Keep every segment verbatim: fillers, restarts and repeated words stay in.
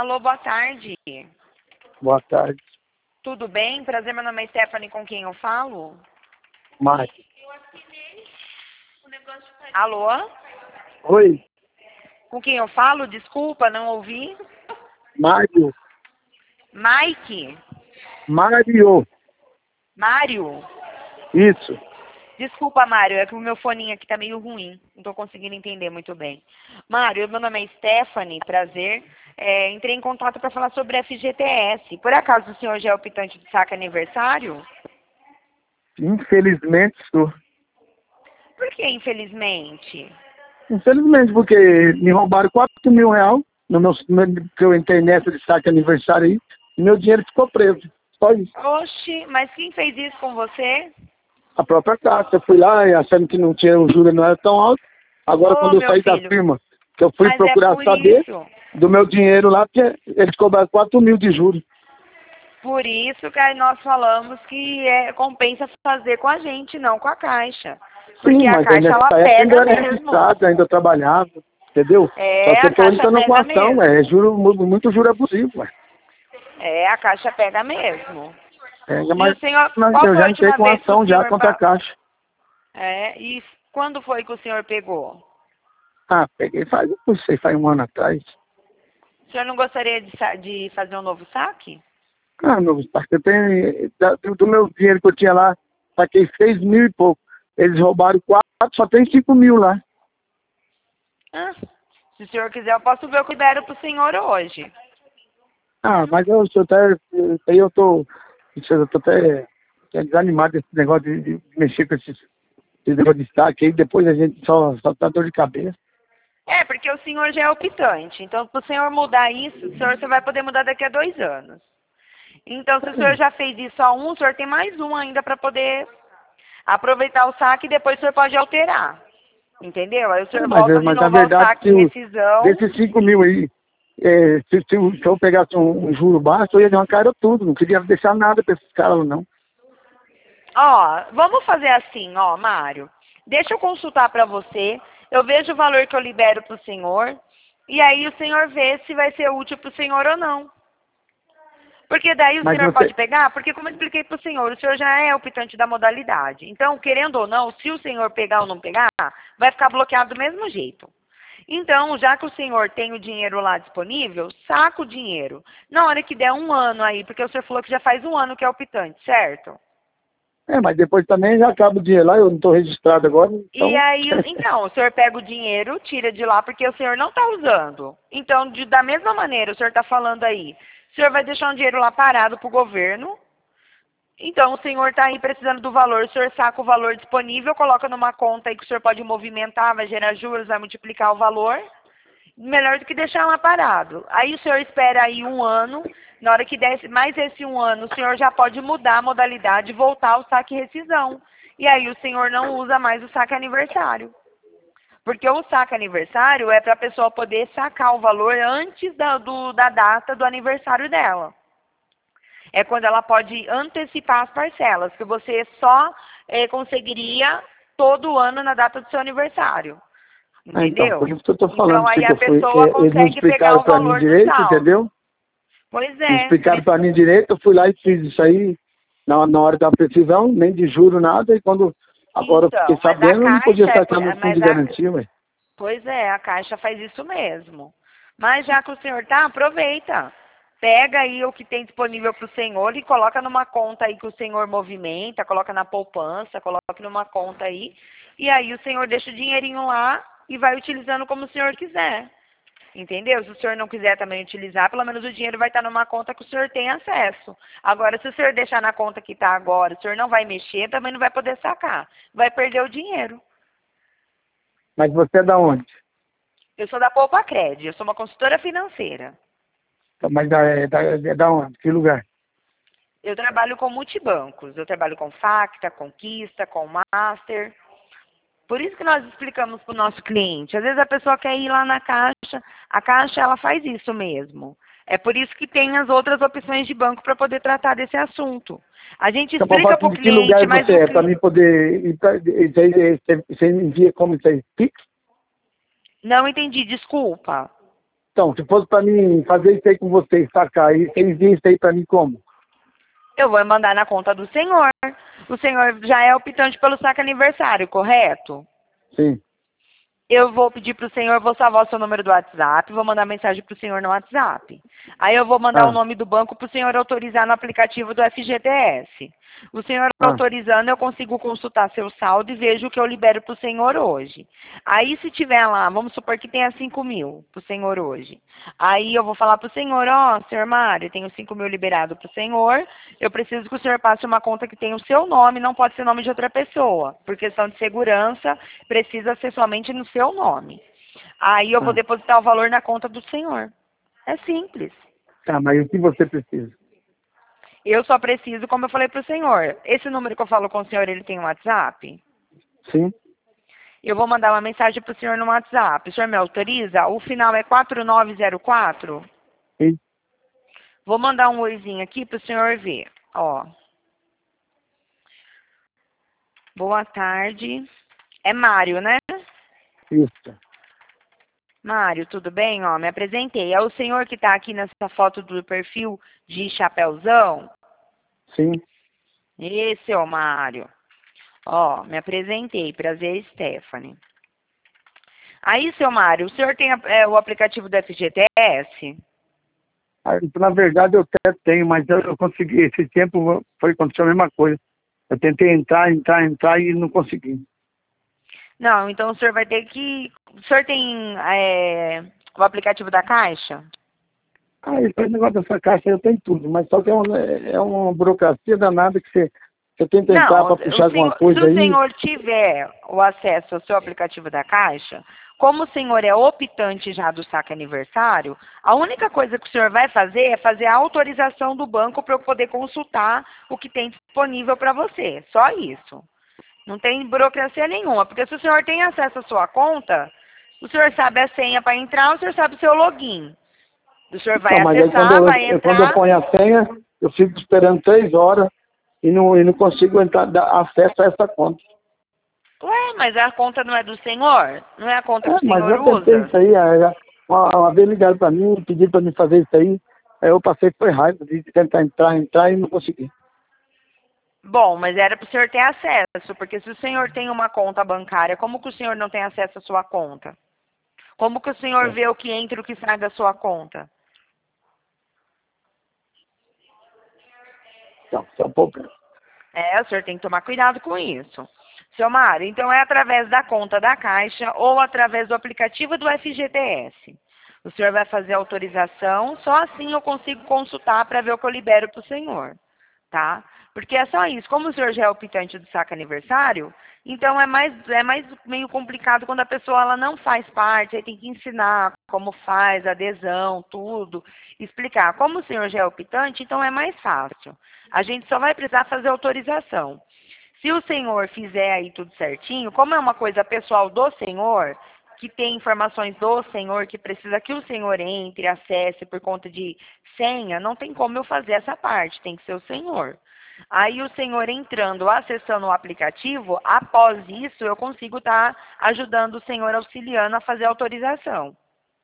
Alô, boa tarde. Boa tarde. Tudo bem? Prazer, meu nome é Stephanie, com quem eu falo? Mário. Alô? Oi, Com quem eu falo? Desculpa, não ouvi. Mário. Mike? Mário. Mário? Isso. Desculpa, Mário, é que o meu foninho aqui tá meio ruim. Não tô conseguindo entender muito bem. Mário, meu nome é Stephanie, prazer. É, entrei em contato para falar sobre F G T S. Por acaso o senhor já é optante de saque aniversário? Infelizmente, sou. Por que, infelizmente? Infelizmente, porque me roubaram quatro mil reais no meu, no, que eu entrei nessa de saque aniversário aí, e meu dinheiro ficou preso. Só isso. Oxi, mas quem fez isso com você? A própria Caixa. Eu fui lá e achando que não tinha, o juro não era tão alto. Agora, Ô, quando eu meu saí da filho, firma, que eu fui mas é procurar por saber isso. do meu dinheiro lá, porque eles cobraram quatro mil de juros. Por isso que aí nós falamos que é, compensa fazer com a gente, não com a Caixa. Porque Sim, a mas aí Caixa, ela nessa época ainda pega era mesmo. registrado, ainda eu trabalhava, entendeu? Só É, que a eu tô Caixa entrando com pega ação, mesmo. é juro, mu- muito juro abusivo, ué. É, a Caixa pega mesmo. É, E mas o senhor, mas qual eu foi a já entrei última com vez que o ação já senhor... contra a pa- Caixa. É, e quando foi que o senhor pegou? Ah, peguei faz, não sei, faz um ano atrás. O senhor não gostaria de, sa- de fazer um novo saque? Ah, meu parceiro, eu tenho, da- do, do meu dinheiro que eu tinha lá, saquei seis mil e pouco. Eles roubaram quatro, só tem cinco mil lá. Ah, se o senhor quiser, eu posso ver o que deram pro senhor hoje. Ah, mas eu sou até, aí eu tô, eu tô até, até desanimado desse negócio de, de mexer com esses, esse negócio de saque aí, depois a gente só, só tá dor de cabeça. É, porque o senhor já é optante. Então, para o senhor mudar isso, o senhor só vai poder mudar daqui a dois anos. Então, se o senhor já fez isso a um, o senhor tem mais um ainda para poder aproveitar o saque e depois o senhor pode alterar. Entendeu? Aí o senhor Mas, volta de mas na novo ao verdade, saque se de o, rescisão. desses cinco mil aí, é, se, se, eu- se eu pegasse um, um juro baixo, eu ia arrancar tudo. Não queria deixar nada para esses caras, não. Ó, vamos fazer assim, ó, Mário. Deixa eu consultar para você. Eu vejo o valor que eu libero para o senhor. E aí o senhor vê se vai ser útil para o senhor ou não. Porque daí o Mas senhor você... pode pegar, porque como eu expliquei para o senhor, o senhor já é optante da modalidade. Então, querendo ou não, se o senhor pegar ou não pegar, vai ficar bloqueado do mesmo jeito. Então, já que o senhor tem o dinheiro lá disponível, saca o dinheiro. Na hora que der um ano aí, porque o senhor falou que já faz um ano que é optante, certo? É, mas depois também já acaba o dinheiro lá, eu não estou registrado agora, E então... aí, então, o senhor pega o dinheiro, tira de lá, porque o senhor não está usando. Então, de, da mesma maneira, o senhor está falando aí, o senhor vai deixar um dinheiro lá parado para o governo. Então, o senhor está aí precisando do valor, o senhor saca o valor disponível, coloca numa conta aí que o senhor pode movimentar, vai gerar juros, vai multiplicar o valor. Melhor do que deixar lá parado. Aí o senhor espera aí um ano, na hora que der mais esse um ano, o senhor já pode mudar a modalidade e voltar ao saque rescisão. E aí o senhor não usa mais o saque aniversário. Porque o saque aniversário é para a pessoa poder sacar o valor antes da, do, da data do aniversário dela. É quando ela pode antecipar as parcelas, que você só eh, conseguiria todo ano na data do seu aniversário. Ah, então, por Entendeu? isso que eu estou Então falando, aí que a eu fui, pessoa é, eles não consegue pegar explicaram o para mim valor do direito, saldo. entendeu? Pois Não é, por explicaram isso. para mim direito, eu fui lá e fiz isso aí na, na hora da precisão, nem de juro, nada, e quando agora eu fiquei Então, mas a sabendo, eu não podia Caixa é, por- sacar no fundo mas de a, garantia, ué. pois é, a Caixa faz isso mesmo. Mas já que o senhor tá, aproveita. Pega aí o que tem disponível para o senhor e coloca numa conta aí que o senhor movimenta, coloca na poupança, coloca numa conta aí. E aí o senhor deixa o dinheirinho lá e vai utilizando como o senhor quiser. Entendeu? Se o senhor não quiser também utilizar, pelo menos o dinheiro vai estar numa conta que o senhor tem acesso. Agora, se o senhor deixar na conta que está agora, o senhor não vai mexer, também não vai poder sacar. Vai perder o dinheiro. Mas você é da onde? Eu sou da Poupa Cred, eu sou uma consultora financeira. Mas da, é, da, é da onde? Que lugar? Eu trabalho com multibancos. Eu trabalho com Facta, Conquista, com Master. Por isso que nós explicamos para o nosso cliente. Às vezes a pessoa quer ir lá na Caixa, a Caixa ela faz isso mesmo. É por isso que tem as outras opções de banco para poder tratar desse assunto. A gente Então, explica para o de que lugar cliente, mas você o é? Para cliente... mim poder... ir pra- Isso aí, você você envia como isso aí? Pix? Não entendi, desculpa. Então, se fosse para mim fazer isso aí com vocês, sacar, e vocês viam isso aí para mim como? Eu vou mandar na conta do senhor. O senhor já é optante pelo saque aniversário, correto? Sim. Eu vou pedir para o senhor, vou salvar o seu número do WhatsApp, vou mandar mensagem para o senhor no WhatsApp. Aí eu vou mandar o Ah, nome do banco para o senhor autorizar no aplicativo do F G T S. O senhor ah, autorizando, eu consigo consultar seu saldo e vejo o que eu libero para o senhor hoje. Aí se tiver lá, vamos supor que tenha cinco mil para o senhor hoje. Aí eu vou falar para o senhor, ó, oh, senhor Mário, tenho cinco mil liberado para o senhor, eu preciso que o senhor passe uma conta que tenha o seu nome, não pode ser nome de outra pessoa. Por questão de segurança, precisa ser somente no seu nome. Aí eu vou ah. depositar o valor na conta do senhor. É simples. Tá, mas o que você precisa? Eu só preciso, como eu falei para o senhor, esse número que eu falo com o senhor, ele tem um WhatsApp? Sim, Eu vou mandar uma mensagem para o senhor no WhatsApp. O senhor me autoriza? O final é quatro nove zero quatro? sim, Vou mandar um oizinho aqui para o senhor ver. Ó. Boa tarde. É Mário, né? isso. Mário, tudo bem? Ó, me apresentei. É o senhor que está aqui nessa foto do perfil de chapéuzão? Sim. Esse é o Mário. Ó, me apresentei. Prazer, Stephanie. Aí, seu Mário, o senhor tem é, o aplicativo do F G T S? Ah, na verdade, eu até tenho, mas eu, eu consegui. Esse tempo foi aconteceu a mesma coisa. Eu tentei entrar, entrar, entrar e não consegui. Não, então o senhor vai ter que... O senhor tem é, o aplicativo da Caixa? Ah, esse negócio dessa caixa eu tenho tudo, mas só que é uma, é uma burocracia danada que você, você tenta entrar Não, para o puxar alguma senhor, se coisa o aí. senhor tiver o acesso ao seu aplicativo da Caixa, como o senhor é optante já do saque aniversário, a única coisa que o senhor vai fazer é fazer a autorização do banco para eu poder consultar o que tem disponível para você. Só isso. Não tem burocracia nenhuma, porque se o senhor tem acesso à sua conta, o senhor sabe a senha para entrar, o senhor sabe o seu login. O senhor vai Então, mas aí quando acessar, eu, vai eu- quando eu entrar. ponho a senha, eu fico esperando três horas e não, e não consigo entrar, dar acesso a essa conta. Ué, mas a conta não é do senhor? Não é a conta que É, o mas senhor eu tentei usa? isso aí, aí, uma, uma vez ligaram para mim, pediram para mim fazer isso aí, aí eu passei, foi raiva de tentar entrar, entrar e não consegui. Bom, mas era para o senhor ter acesso, porque se o senhor tem uma conta bancária, como que o senhor não tem acesso à sua conta? Como que o senhor É. vê o que entra e o que sai da sua conta? Então, isso é um problema. É, o senhor tem que tomar cuidado com isso. Seu Mário, então é através da conta da Caixa ou através do aplicativo do F G T S. O senhor vai fazer a autorização, só assim eu consigo consultar para ver o que eu libero para o senhor, tá? Porque é só isso. Como o senhor já é optante do saque aniversário, então é mais, é mais meio complicado quando a pessoa ela não faz parte, aí tem que ensinar como faz, adesão, tudo, explicar. Como o senhor já é optante, então é mais fácil. A gente só vai precisar fazer autorização. Se o senhor fizer aí tudo certinho, como é uma coisa pessoal do senhor, que tem informações do senhor, que precisa que o senhor entre, acesse por conta de senha, não tem como eu fazer essa parte, tem que ser o senhor. Aí o senhor entrando, acessando o aplicativo, após isso eu consigo estar ajudando o senhor, auxiliando a fazer a autorização.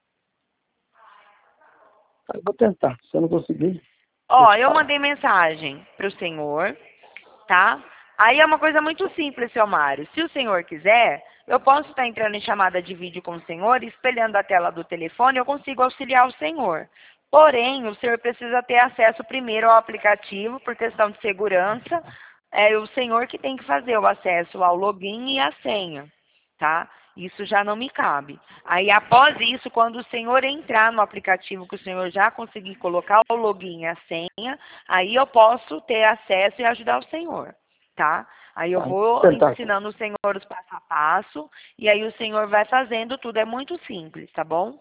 Eu vou tentar, se eu não conseguir, eu Ó, te eu falo. mandei mensagem para o senhor, tá? Aí é uma coisa muito simples, seu Mário. Se o senhor quiser, eu posso estar entrando em chamada de vídeo com o senhor, espelhando a tela do telefone, eu consigo auxiliar o senhor. Porém, o senhor precisa ter acesso primeiro ao aplicativo, por questão de segurança. É o senhor que tem que fazer o acesso ao login e a senha, tá? Isso já não me cabe. Aí, após isso, quando o senhor entrar no aplicativo que o senhor já conseguir colocar o login e a senha, aí eu posso ter acesso e ajudar o senhor, tá? Aí eu Tá, vou vou tentar aqui. ensinando o senhor os passo a passo, e aí o senhor vai fazendo tudo. É muito simples, tá bom?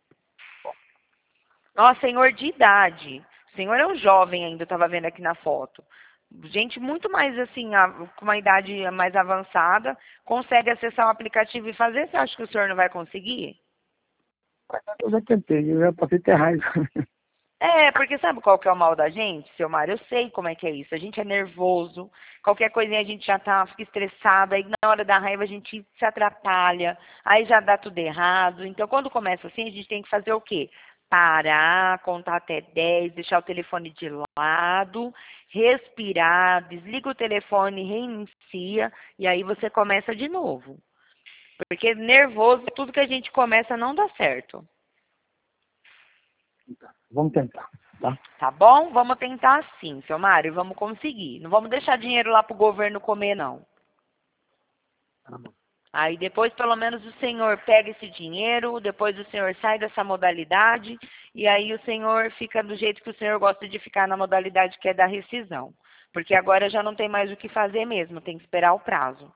Nossa, senhor de idade. O senhor é um jovem ainda, eu estava vendo aqui na foto. Gente muito mais assim, a- com uma idade mais avançada, consegue acessar o aplicativo e fazer. Você acha que o senhor não vai conseguir? Eu já tentei, eu já passei até raiva. É, porque sabe qual que é o mal da gente, seu Mário? Eu sei como é que é isso. A gente é nervoso, qualquer coisinha a gente já tá, fica estressada, aí na hora da raiva a gente se atrapalha, aí já dá tudo errado. Então, quando começa assim, a gente tem que fazer o quê? Parar, contar até dez, deixar o telefone de lado, respirar, desliga o telefone, reinicia, e aí você começa de novo. Porque nervoso, tudo que a gente começa não dá certo. Vamos tentar, tá? Tá bom? Vamos tentar sim, seu Mário, vamos conseguir. Não vamos deixar dinheiro lá pro governo comer, não. Tá bom. Aí depois, pelo menos, o senhor pega esse dinheiro, depois o senhor sai dessa modalidade, e aí o senhor fica do jeito que o senhor gosta de ficar na modalidade que é da rescisão. Porque agora já não tem mais o que fazer mesmo, tem que esperar o prazo.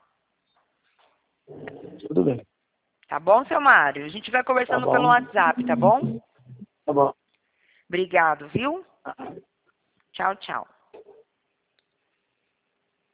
Tudo bem. Tá bom, seu Mário? A gente vai Tá conversando pelo bom. WhatsApp, tá bom? Tá bom. Obrigado, viu? Tchau, tchau.